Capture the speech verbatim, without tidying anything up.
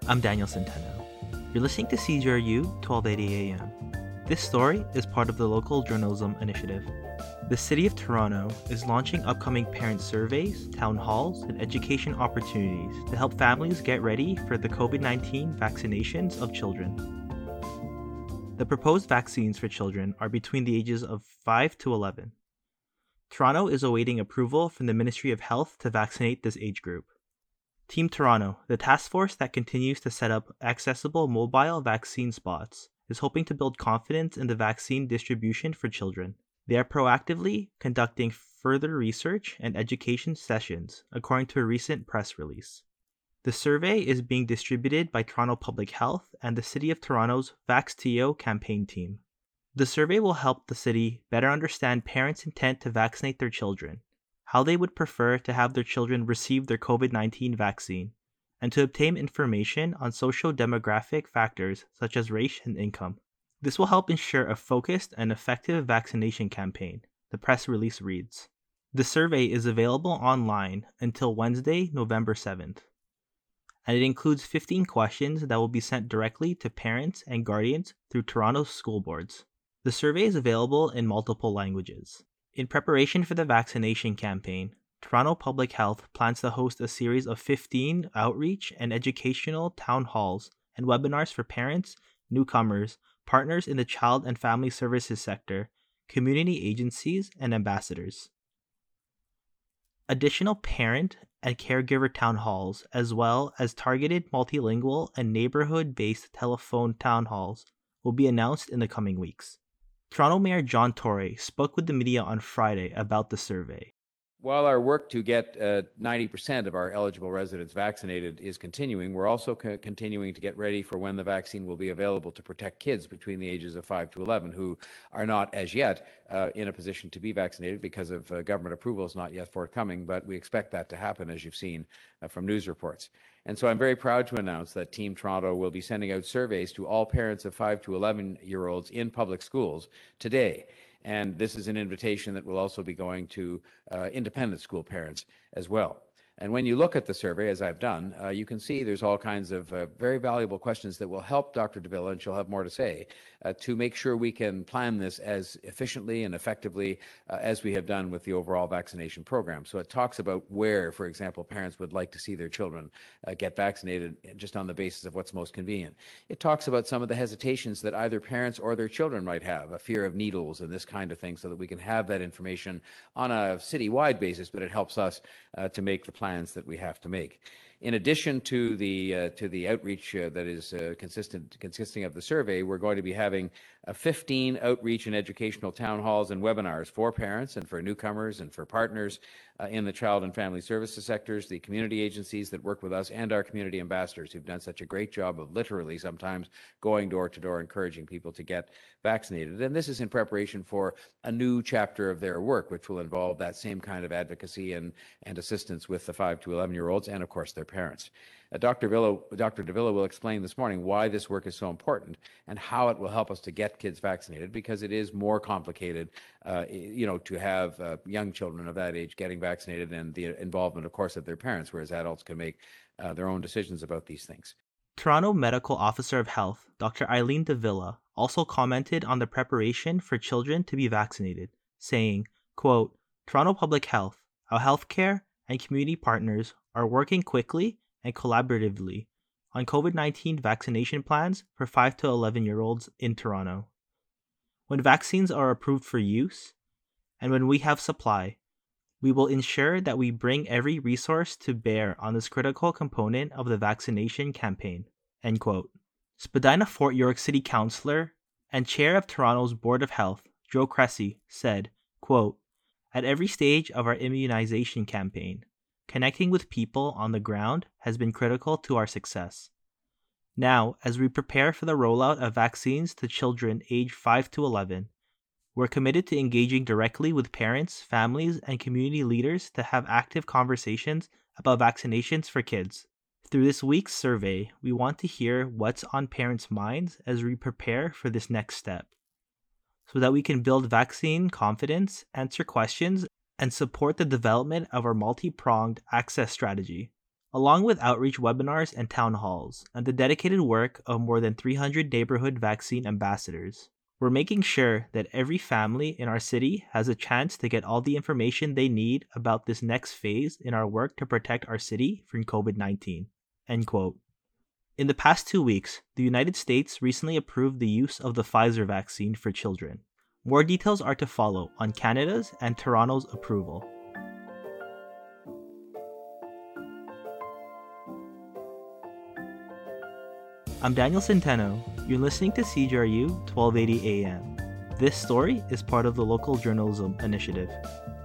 I'm Daniel Centeno. You're listening to C J R U twelve eighty A M. This story is part of the Local Journalism Initiative. The City of Toronto is launching upcoming parent surveys, town halls, and education opportunities to help families get ready for the covid nineteen vaccinations of children. The proposed vaccines for children are between the ages of five to eleven. Toronto is awaiting approval from the Ministry of Health to vaccinate this age group. Team Toronto, the task force that continues to set up accessible mobile vaccine spots, is hoping to build confidence in the vaccine distribution for children. They are proactively conducting further research and education sessions, according to a recent press release. The survey is being distributed by Toronto Public Health and the City of Toronto's VaxTO campaign team. The survey will help the city better understand parents' intent to vaccinate their children, how they would prefer to have their children receive their covid nineteen vaccine, and to obtain information on socio-demographic factors such as race and income. This will help ensure a focused and effective vaccination campaign, the press release reads. The survey is available online until Wednesday, November seventh, and it includes fifteen questions that will be sent directly to parents and guardians through Toronto's school boards. The survey is available in multiple languages. In preparation for the vaccination campaign, Toronto Public Health plans to host a series of fifteen outreach and educational town halls and webinars for parents, newcomers, partners in the child and family services sector, community agencies, and ambassadors. Additional parent and caregiver town halls, as well as targeted multilingual and neighborhood-based telephone town halls, will be announced in the coming weeks. Toronto Mayor John Tory spoke with the media on Friday about the survey. While our work to get uh, ninety percent of our eligible residents vaccinated is continuing, we're also co- continuing to get ready for when the vaccine will be available to protect kids between the ages of five to eleven who are not as yet uh, in a position to be vaccinated because of uh, government approvals not yet forthcoming, but we expect that to happen, as you've seen uh, from news reports. And so I'm very proud to announce that Team Toronto will be sending out surveys to all parents of five to eleven-year-olds in public schools today. And this is an invitation that will also be going to uh, independent school parents as well. And when you look at the survey, as I've done, uh, you can see there's all kinds of uh, very valuable questions that will help Doctor Davila, and she'll have more to say, uh, to make sure we can plan this as efficiently and effectively uh, as we have done with the overall vaccination program. So it talks about where, for example, parents would like to see their children uh, get vaccinated just on the basis of what's most convenient. It talks about some of the hesitations that either parents or their children might have, a fear of needles and this kind of thing, so that we can have that information on a citywide basis, but it helps us uh, to make the plan that we have to make. In addition to the uh, to the outreach uh, that is uh, consistent consisting of the survey, we're going to be having uh, fifteen outreach and educational town halls and webinars for parents and for newcomers and for partners uh, in the child and family services sectors, the community agencies that work with us, and our community ambassadors who've done such a great job of literally sometimes going door to door encouraging people to get vaccinated. And this is in preparation for a new chapter of their work, which will involve that same kind of advocacy and, and assistance with the five to eleven-year-olds and, of course, their parents. Uh, Doctor Davila, Doctor Davila will explain this morning why this work is so important and how it will help us to get kids vaccinated, because it is more complicated, uh, you know, to have uh, young children of that age getting vaccinated and the involvement, of course, of their parents, whereas adults can make uh, their own decisions about these things. Toronto Medical Officer of Health, Doctor Eileen Davila, also commented on the preparation for children to be vaccinated, saying, quote, Toronto Public Health, our healthcare and community partners are working quickly and collaboratively on covid nineteen vaccination plans for five to eleven-year-olds in Toronto. When vaccines are approved for use, and when we have supply, we will ensure that we bring every resource to bear on this critical component of the vaccination campaign, end quote. Spadina Fort York City Councillor and Chair of Toronto's Board of Health, Joe Cressy, said, quote, at every stage of our immunization campaign, connecting with people on the ground has been critical to our success. Now, as we prepare for the rollout of vaccines to children aged five to eleven, we're committed to engaging directly with parents, families, and community leaders to have active conversations about vaccinations for kids. Through this week's survey, we want to hear what's on parents' minds as we prepare for this next step, so that we can build vaccine confidence, answer questions, and support the development of our multi-pronged access strategy. along with outreach webinars and town halls, and the dedicated work of more than three hundred neighborhood vaccine ambassadors. We're making sure that every family in our city has a chance to get all the information they need about this next phase in our work to protect our city from COVID nineteen. End quote. In the past two weeks, the United States recently approved the use of the Pfizer vaccine for children. More details are to follow on Canada's and Toronto's approval. I'm Daniel Centeno. You're listening to C J R U twelve eighty A M. This story is part of the Local Journalism Initiative.